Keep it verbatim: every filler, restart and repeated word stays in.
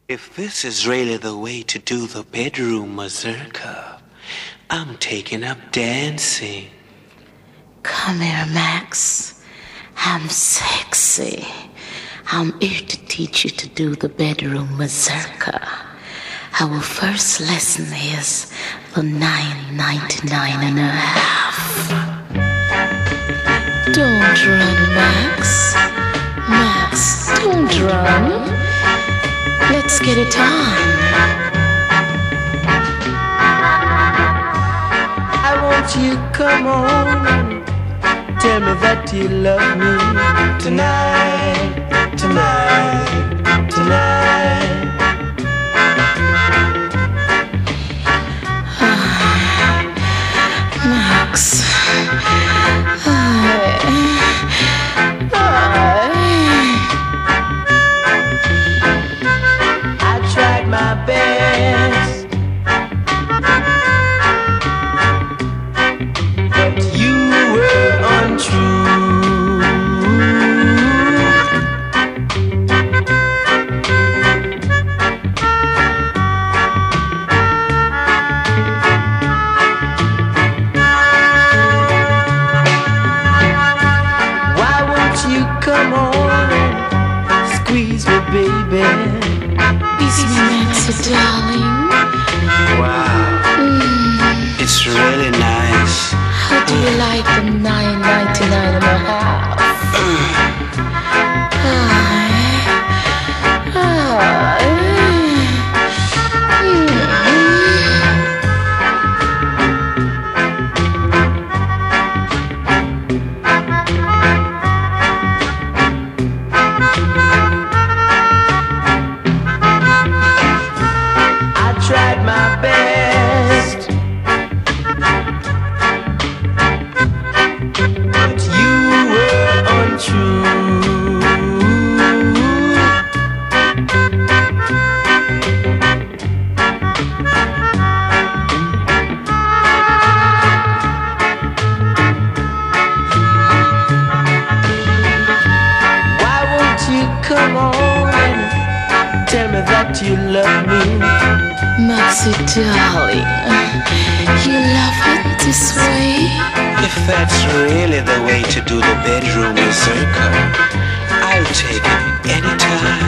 If this is really the way to do the bedroom mazurka, I'm taking up dancing. Come here, Max. I'm sexy. I'm here to teach you to do the bedroom mazurka. Our first lesson is for nine ninety-nine and a half. Don't run, Max. Max, don't run. Let's get it on. I want you, come on. Tell me that you love me tonight, tonight, tonight. Max. I tried my best, but you were untrue. Why won't you come on, squeeze me, baby? Kiss me, Maxie, darling. Wow, Mm. it's really nice. How do you like the nine ninety-nine and a half? Ah, ah, mm. I tried my best, but you were untrue. Why won't you come on and tell me that you love me? Maxie, darling, you love it this way? If that's really the way to do the bedroom mazurka, I'll take it anytime.